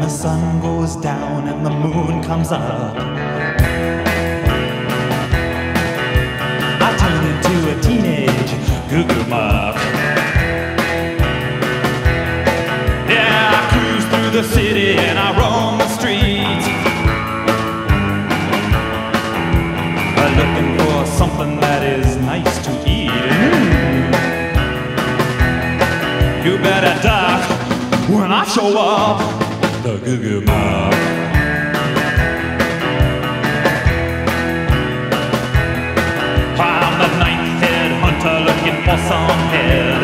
the sun goes down and the moon comes up, I turn into a teenage goo-goo muck. Yeah, I cruise through the city and I roam the streets, looking for something that is nice to eat. You better duck when I show up, the goo-goo muck. I'm the ninth head hunter looking for some head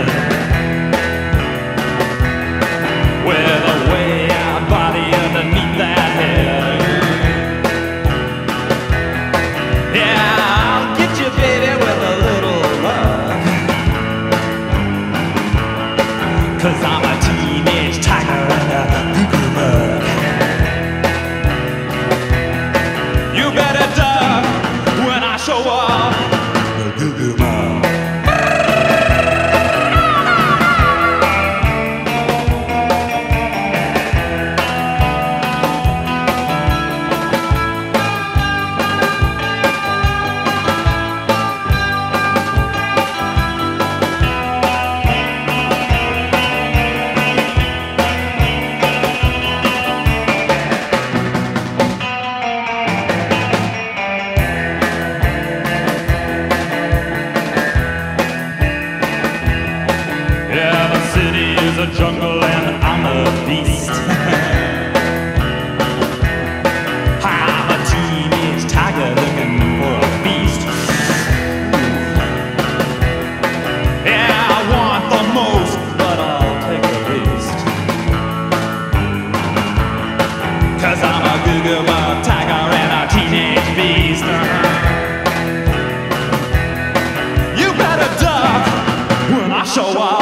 with a way out body underneath that head. Yeah, I'll get you, baby, with a little love, 'cause I'm a teenage tiger and a goo-goo muck. You better duck when I show up, the goo-goo muck. A jungle and I'm a beast. I'm a teenage tiger looking for a feast. Yeah, I want the most, but I'll take the least, 'cause I'm a goo-goo muck tiger and a teenage beast. You better duck when I show up.